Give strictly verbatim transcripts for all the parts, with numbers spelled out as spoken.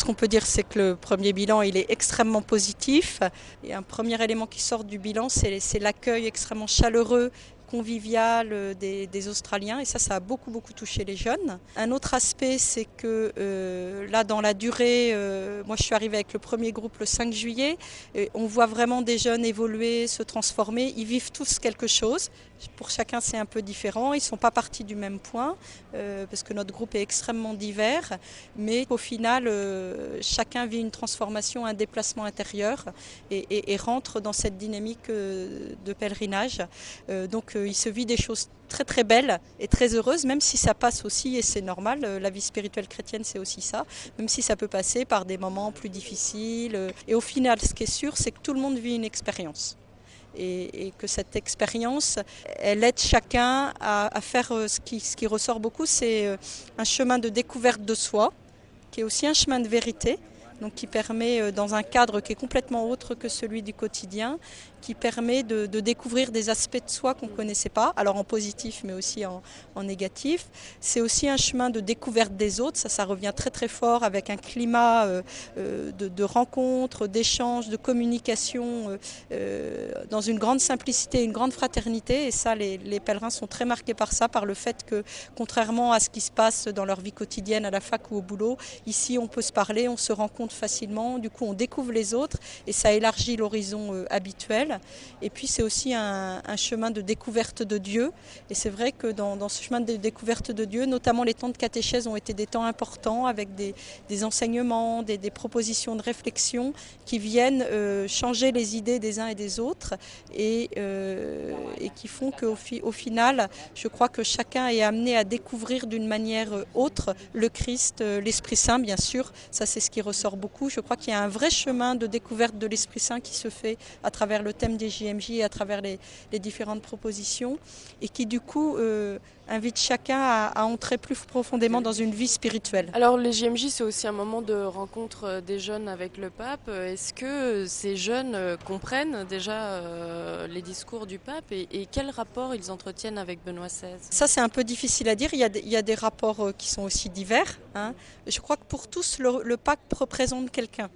ce qu'on peut dire, c'est que le premier bilan, il est extrêmement positif. Et un premier élément qui sort du bilan, c'est, c'est l'accueil extrêmement chaleureux, convivial des, des Australiens, et ça, ça a beaucoup beaucoup touché les jeunes. Un autre aspect, c'est que euh, là, dans la durée, euh, moi je suis arrivée avec le premier groupe le cinq juillet, et on voit vraiment des jeunes évoluer, se transformer, ils vivent tous quelque chose. Pour chacun, c'est un peu différent, ils ne sont pas partis du même point, euh, parce que notre groupe est extrêmement divers, mais au final, euh, chacun vit une transformation, un déplacement intérieur, et, et, et rentre dans cette dynamique euh, de pèlerinage. Euh, donc il se vit des choses très très belles et très heureuses, même si ça passe aussi, et c'est normal, la vie spirituelle chrétienne c'est aussi ça, même si ça peut passer par des moments plus difficiles. Et au final, ce qui est sûr, c'est que tout le monde vit une expérience. Et, et que cette expérience, elle aide chacun à, à faire ce qui, ce qui ressort beaucoup, c'est un chemin de découverte de soi, qui est aussi un chemin de vérité, donc qui permet, dans un cadre qui est complètement autre que celui du quotidien, qui permet de, de découvrir des aspects de soi qu'on ne connaissait pas, alors en positif mais aussi en, en négatif. C'est aussi un chemin de découverte des autres, ça, ça revient très très fort avec un climat euh, de, de rencontres, d'échanges, de communication, euh, dans une grande simplicité, une grande fraternité, et ça les, les pèlerins sont très marqués par ça, par le fait que contrairement à ce qui se passe dans leur vie quotidienne à la fac ou au boulot, ici on peut se parler, on se rencontre facilement, du coup on découvre les autres et ça élargit l'horizon euh, habituel. Et puis c'est aussi un, un chemin de découverte de Dieu. Et c'est vrai que dans, dans ce chemin de découverte de Dieu, notamment les temps de catéchèse ont été des temps importants avec des, des enseignements, des, des propositions de réflexion qui viennent euh, changer les idées des uns et des autres et, euh, et qui font qu'au fi, au final, je crois que chacun est amené à découvrir d'une manière autre le Christ, l'Esprit Saint bien sûr. Ça c'est ce qui ressort beaucoup. Je crois qu'il y a un vrai chemin de découverte de l'Esprit Saint qui se fait à travers le thème des J M J et à travers les, les différentes propositions et qui du coup euh, invite chacun à, à entrer plus profondément dans une vie spirituelle. Alors les J M J, c'est aussi un moment de rencontre des jeunes avec le pape. Est-ce que ces jeunes comprennent déjà euh, les discours du pape et, et quel rapport ils entretiennent avec Benoît seize? Ça c'est un peu difficile à dire, il y a, il y a des rapports qui sont aussi divers. Hein. Je crois que pour tous le, le pape représente quelqu'un.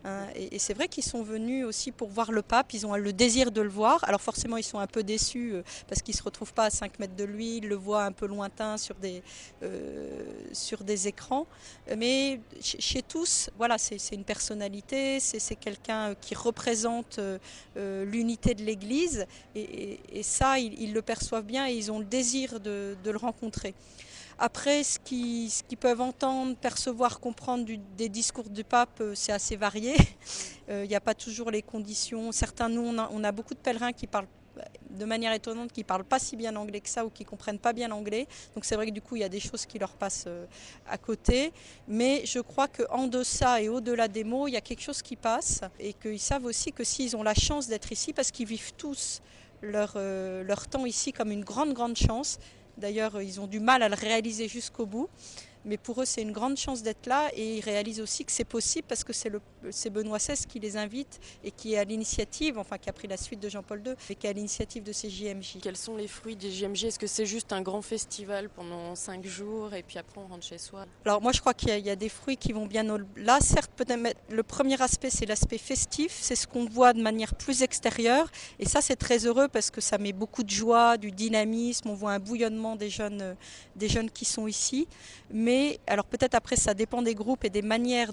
Et c'est vrai qu'ils sont venus aussi pour voir le pape, ils ont le désir de le voir. Alors forcément ils sont un peu déçus parce qu'ils ne se retrouvent pas à cinq mètres de lui, ils le voient un peu lointain sur des, euh, sur des écrans. Mais chez tous, voilà, c'est une personnalité, c'est quelqu'un qui représente euh, l'unité de l'Église et, et, et ça ils, ils le perçoivent bien et ils ont le désir de, de le rencontrer. Après, ce qu'ils ce qu'ils peuvent entendre, percevoir, comprendre du, des discours du pape, c'est assez varié. Il n'y a pas toujours les conditions. Certains, nous, on a, on a beaucoup de pèlerins qui parlent de manière étonnante, qui ne parlent pas si bien anglais que ça ou qui ne comprennent pas bien l'anglais. Donc c'est vrai que du coup, il y a des choses qui leur passent à côté. Mais je crois qu'en deçà et au-delà des mots, il y a quelque chose qui passe et qu'ils savent aussi que s'ils ont la chance d'être ici, parce qu'ils vivent tous leur, euh, leur temps ici comme une grande, grande chance. D'ailleurs, ils ont du mal à le réaliser jusqu'au bout. Mais pour eux, c'est une grande chance d'être là et ils réalisent aussi que c'est possible parce que c'est Benoît seize qui les invite et qui est à l'initiative, enfin qui a pris la suite de Jean-Paul deux, et qui est à l'initiative de ces J M J. Quels sont les fruits des J M J? Est-ce que c'est juste un grand festival pendant cinq jours et puis après on rentre chez soi? Alors moi je crois qu'il y, y a des fruits qui vont bien au-delà. Certes, peut-être le premier aspect c'est l'aspect festif, c'est ce qu'on voit de manière plus extérieure et ça c'est très heureux parce que ça met beaucoup de joie, du dynamisme, on voit un bouillonnement des jeunes, des jeunes qui sont ici. Mais Mais alors peut-être après ça dépend des groupes et des manières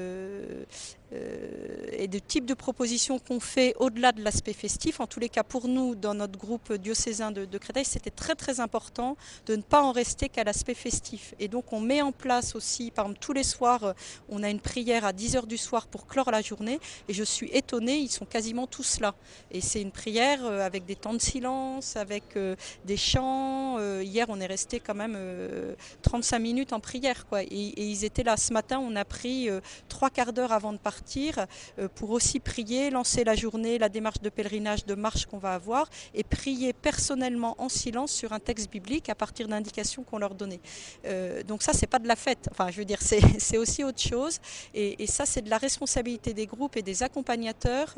de, euh, et de types de propositions qu'on fait au-delà de l'aspect festif. En tous les cas pour nous dans notre groupe diocésain de, de Créteil c'était très très important de ne pas en rester qu'à l'aspect festif. Et donc on met en place aussi, par exemple tous les soirs on a une prière à dix heures du soir pour clore la journée et je suis étonnée, ils sont quasiment tous là. Et c'est une prière avec des temps de silence, avec euh, des chants. Euh, hier on est resté quand même euh, trente-cinq minutes en prière. Quoi. Et, et ils étaient là ce matin, on a pris euh, trois quarts d'heure avant de partir partir euh, pour aussi prier, lancer la journée, la démarche de pèlerinage, de marche qu'on va avoir et prier personnellement en silence sur un texte biblique à partir d'indications qu'on leur donnait. Euh, donc ça, c'est pas de la fête. Enfin, je veux dire, c'est, c'est aussi autre chose. Et, et ça, c'est de la responsabilité des groupes et des accompagnateurs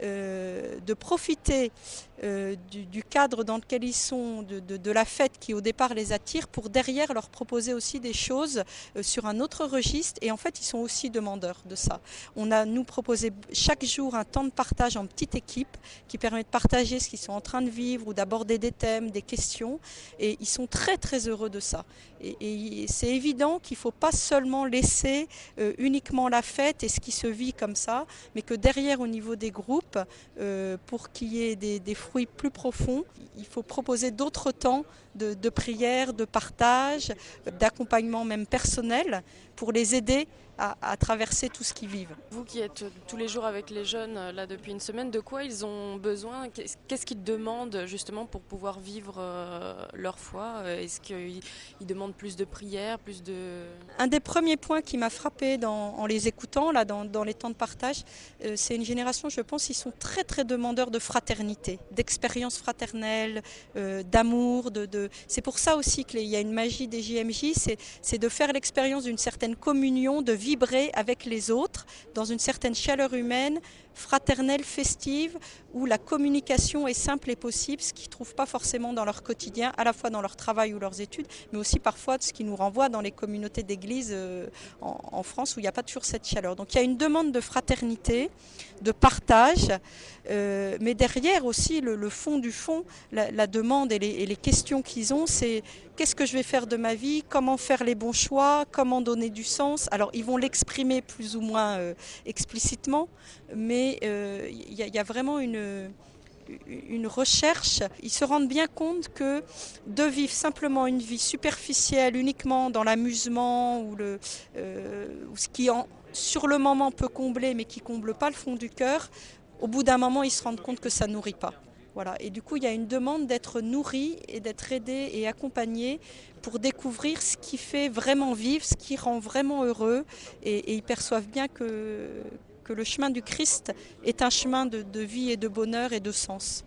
euh, de profiter euh, du, du cadre dans lequel ils sont, de, de, de la fête qui au départ les attire, pour derrière leur proposer aussi des choses euh, sur un autre registre. Et en fait, ils sont aussi demandeurs de ça. On a nous proposé chaque jour un temps de partage en petite équipe qui permet de partager ce qu'ils sont en train de vivre ou d'aborder des thèmes, des questions. Et ils sont très très heureux de ça. Et, et c'est évident qu'il ne faut pas seulement laisser euh, uniquement la fête et ce qui se vit comme ça, mais que derrière au niveau des groupes, euh, pour qu'il y ait des, des fruits plus profonds, il faut proposer d'autres temps de, de prière, de partage, d'accompagnement même personnel pour les aider à, à traverser tout ce qu'ils vivent. Vous qui êtes tous les jours avec les jeunes là depuis une semaine, de quoi ils ont besoin? Qu'est-ce qu'ils demandent justement pour pouvoir vivre leur foi? Est-ce qu'ils demandent plus de prières, plus de... Un des premiers points qui m'a frappé dans, en les écoutant, là, dans, dans les temps de partage, euh, c'est une génération, je pense, ils sont très très demandeurs de fraternité, d'expérience fraternelle, euh, d'amour. De, de... C'est pour ça aussi qu'il y a une magie des J M J, c'est, c'est de faire l'expérience d'une certaine communion, de vibrer avec les autres dans une certaine chaleur humaine, fraternelle, festive, où la communication est simple et possible, ce qu'ils ne trouvent pas forcément dans leur quotidien, à la fois dans leur travail ou leurs études, mais aussi parfois de ce qui nous renvoie dans les communautés d'église euh, en, en France où il n'y a pas toujours cette chaleur. Donc il y a une demande de fraternité, de partage, euh, mais derrière aussi le, le fond du fond, la, la demande et les, et les questions qu'ils ont, c'est qu'est-ce que je vais faire de ma vie, comment faire les bons choix, comment donner du sens. Alors ils vont l'exprimer plus ou moins euh, explicitement, mais il euh, y, y a vraiment une, une recherche. Ils se rendent bien compte que de vivre simplement une vie superficielle, uniquement dans l'amusement ou, le, euh, ou ce qui en, sur le moment peut combler mais qui ne comble pas le fond du cœur, au bout d'un moment ils se rendent compte que ça ne nourrit pas. Voilà. Et du coup, il y a une demande d'être nourri et d'être aidé et accompagné pour découvrir ce qui fait vraiment vivre, ce qui rend vraiment heureux. Et, et ils perçoivent bien que, que le chemin du Christ est un chemin de, de vie et de bonheur et de sens.